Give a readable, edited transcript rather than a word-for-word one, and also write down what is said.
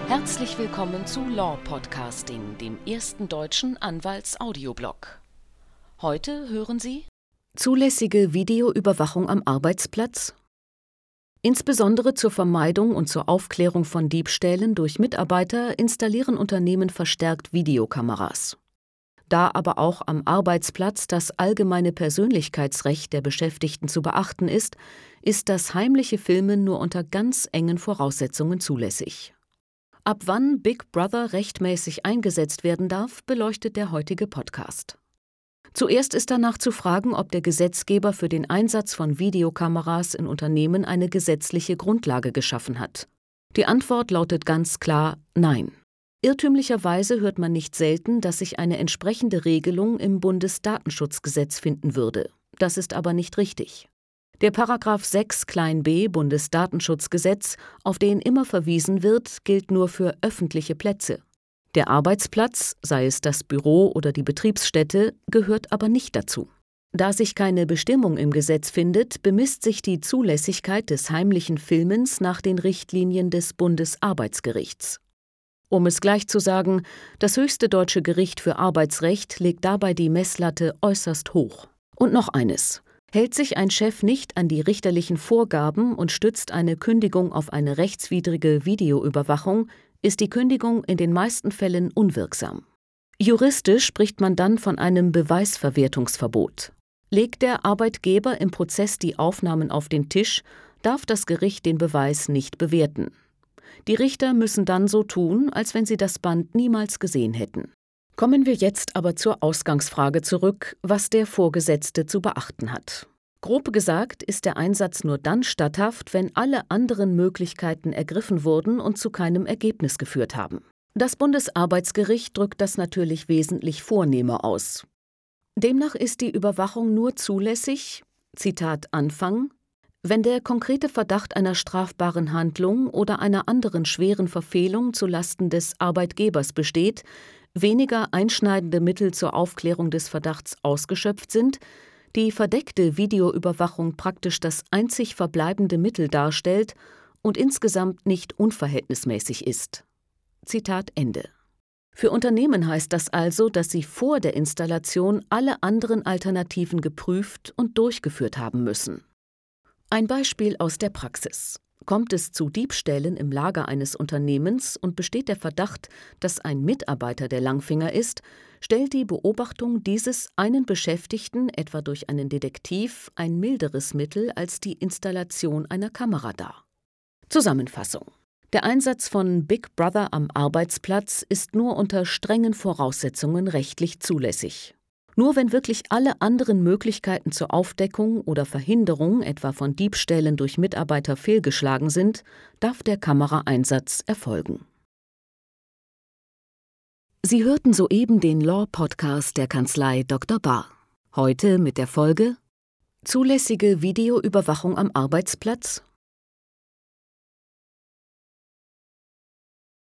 Herzlich willkommen zu Law Podcasting, dem ersten deutschen Anwalts-Audioblog. Heute hören Sie zulässige Videoüberwachung am Arbeitsplatz. Insbesondere zur Vermeidung und zur Aufklärung von Diebstählen durch Mitarbeiter installieren Unternehmen verstärkt Videokameras. Da aber auch am Arbeitsplatz das allgemeine Persönlichkeitsrecht der Beschäftigten zu beachten ist das heimliche Filmen nur unter ganz engen Voraussetzungen zulässig. Ab wann Big Brother rechtmäßig eingesetzt werden darf, beleuchtet der heutige Podcast. Zuerst ist danach zu fragen, ob der Gesetzgeber für den Einsatz von Videokameras in Unternehmen eine gesetzliche Grundlage geschaffen hat. Die Antwort lautet ganz klar Nein. Irrtümlicherweise hört man nicht selten, dass sich eine entsprechende Regelung im Bundesdatenschutzgesetz finden würde. Das ist aber nicht richtig. Der § 6 b Bundesdatenschutzgesetz, auf den immer verwiesen wird, gilt nur für öffentliche Plätze. Der Arbeitsplatz, sei es das Büro oder die Betriebsstätte, gehört aber nicht dazu. Da sich keine Bestimmung im Gesetz findet, bemisst sich die Zulässigkeit des heimlichen Filmens nach den Richtlinien des Bundesarbeitsgerichts. Um es gleich zu sagen, das höchste deutsche Gericht für Arbeitsrecht legt dabei die Messlatte äußerst hoch. Und noch eines: Hält sich ein Chef nicht an die richterlichen Vorgaben und stützt eine Kündigung auf eine rechtswidrige Videoüberwachung, ist die Kündigung in den meisten Fällen unwirksam. Juristisch spricht man dann von einem Beweisverwertungsverbot. Legt der Arbeitgeber im Prozess die Aufnahmen auf den Tisch, darf das Gericht den Beweis nicht bewerten. Die Richter müssen dann so tun, als wenn sie das Band niemals gesehen hätten. Kommen wir jetzt aber zur Ausgangsfrage zurück, was der Vorgesetzte zu beachten hat. Grob gesagt ist der Einsatz nur dann statthaft, wenn alle anderen Möglichkeiten ergriffen wurden und zu keinem Ergebnis geführt haben. Das Bundesarbeitsgericht drückt das natürlich wesentlich vornehmer aus. Demnach ist die Überwachung nur zulässig, Zitat Anfang, wenn der konkrete Verdacht einer strafbaren Handlung oder einer anderen schweren Verfehlung zulasten des Arbeitgebers besteht, weniger einschneidende Mittel zur Aufklärung des Verdachts ausgeschöpft sind, die verdeckte Videoüberwachung praktisch das einzig verbleibende Mittel darstellt und insgesamt nicht unverhältnismäßig ist. Zitat Ende. Für Unternehmen heißt das also, dass sie vor der Installation alle anderen Alternativen geprüft und durchgeführt haben müssen. Ein Beispiel aus der Praxis. Kommt es zu Diebstählen im Lager eines Unternehmens und besteht der Verdacht, dass ein Mitarbeiter der Langfinger ist, stellt die Beobachtung dieses einen Beschäftigten etwa durch einen Detektiv ein milderes Mittel als die Installation einer Kamera dar. Zusammenfassung: Der Einsatz von Big Brother am Arbeitsplatz ist nur unter strengen Voraussetzungen rechtlich zulässig. Nur wenn wirklich alle anderen Möglichkeiten zur Aufdeckung oder Verhinderung etwa von Diebstählen durch Mitarbeiter fehlgeschlagen sind, darf der Kameraeinsatz erfolgen. Sie hörten soeben den Law-Podcast der Kanzlei Dr. Bahr. Heute mit der Folge: Zulässige Videoüberwachung am Arbeitsplatz?